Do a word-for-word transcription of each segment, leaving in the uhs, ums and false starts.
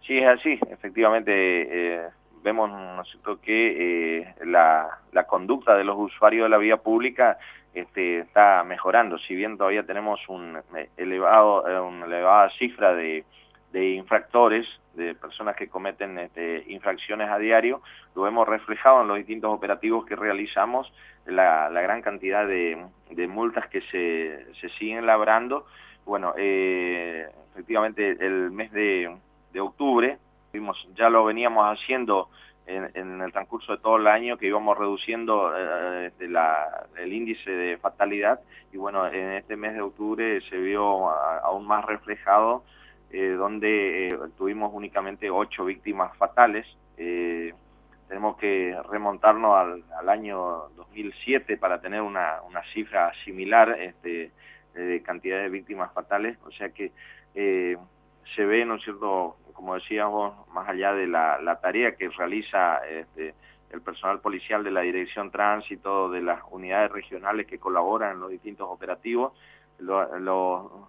Sí, es así. Efectivamente, eh, vemos, ¿no es cierto?, que eh, la, la conducta de los usuarios de la vía pública este, está mejorando. Si bien todavía tenemos un eh, elevado, eh, una elevada cifra de, de infractores, de personas que cometen este, infracciones a diario, lo hemos reflejado en los distintos operativos que realizamos, la, la gran cantidad de, de multas que se, se siguen labrando. Bueno, eh, efectivamente el mes de de octubre, vimos, ya lo veníamos haciendo en, en el transcurso de todo el año, que íbamos reduciendo eh, de la, el índice de fatalidad, y bueno, en este mes de octubre se vio a, aún más reflejado, eh, donde eh, tuvimos únicamente ocho víctimas fatales. Eh, tenemos que remontarnos al, al año dos mil siete para tener una, una cifra similar este, de cantidad de víctimas fatales, o sea que eh, se ve, ¿no es cierto?, como decíamos, más allá de la, la tarea que realiza este, el personal policial de la Dirección Tránsito, de las unidades regionales que colaboran en los distintos operativos, los lo,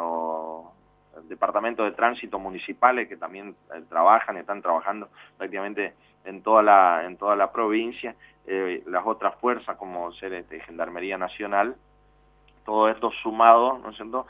lo, departamentos de tránsito municipales que también eh, trabajan, están trabajando prácticamente en toda la, en toda la provincia, eh, las otras fuerzas como ser este, Gendarmería Nacional, todo esto sumado, ¿no es cierto?,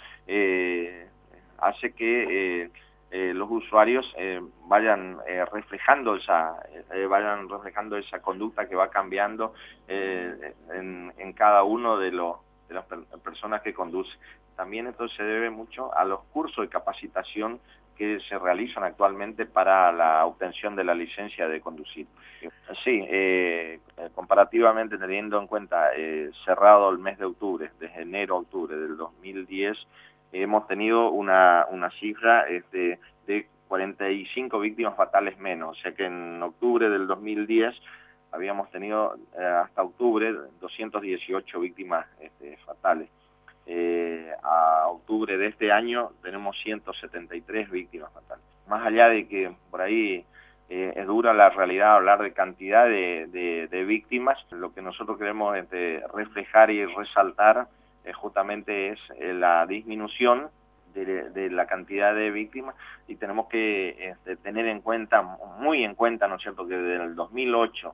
eh, hace que eh, eh, los usuarios eh, vayan eh, reflejando esa eh, vayan reflejando esa conducta que va cambiando eh, en, en cada uno de los de las per personas que conducen. También esto se debe mucho a los cursos de capacitación que se realizan actualmente para la obtención de la licencia de conducir. Sí, eh, comparativamente teniendo en cuenta eh, cerrado el mes de octubre, desde enero a octubre del dos mil diez, hemos tenido una, una cifra este, de cuarenta y cinco víctimas fatales menos, o sea que en octubre del dos mil diez habíamos tenido eh, hasta octubre doscientas dieciocho víctimas este, fatales. Eh, a octubre de este año tenemos ciento setenta y tres víctimas fatales. Más allá de que por ahí eh, es dura la realidad hablar de cantidad de, de, de víctimas, lo que nosotros queremos este, reflejar y resaltar eh, justamente es eh, la disminución de, de la cantidad de víctimas, y tenemos que este, tener en cuenta, muy en cuenta, ¿no es cierto?, que desde el dos mil ocho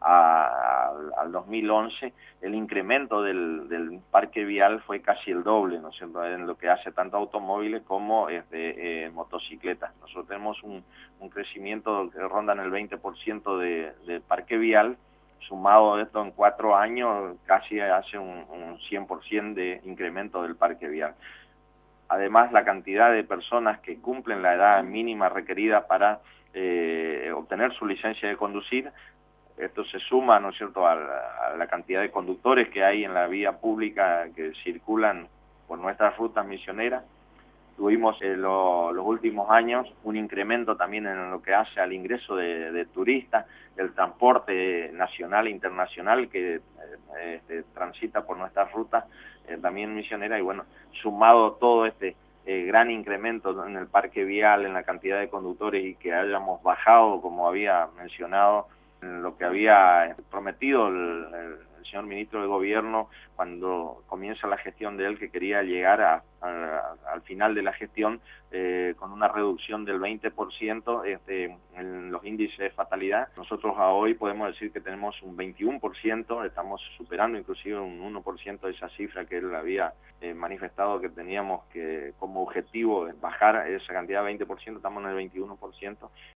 A, al, al dos mil once el incremento del, del parque vial fue casi el doble, ¿no es cierto?, en lo que hace tanto automóviles como este, eh, motocicletas. Nosotros tenemos un, un crecimiento que ronda en el veinte por ciento de, de parque vial, sumado a esto en cuatro años casi hace un, un cien por ciento de incremento del parque vial. Además, la cantidad de personas que cumplen la edad mínima requerida para eh, obtener su licencia de conducir, esto se suma, ¿no es cierto?, a la, a la cantidad de conductores que hay en la vía pública que circulan por nuestras rutas misioneras. Tuvimos en lo, los últimos años un incremento también en lo que hace al ingreso de, de turistas, el transporte nacional e internacional que eh, este, transita por nuestras rutas eh, también misioneras, y bueno, sumado todo este eh, gran incremento en el parque vial, en la cantidad de conductores, y que hayamos bajado, como había mencionado, en lo que había prometido el, el, el señor ministro de Gobierno cuando comienza la gestión de él, que quería llegar a, a, al final de la gestión eh, con una reducción del veinte por ciento este, en los índices de fatalidad. Nosotros a hoy podemos decir que tenemos un veintiuno por ciento, estamos superando inclusive un uno por ciento de esa cifra que él había eh, manifestado que teníamos que como objetivo bajar esa cantidad de veinte por ciento, estamos en el veintiuno por ciento,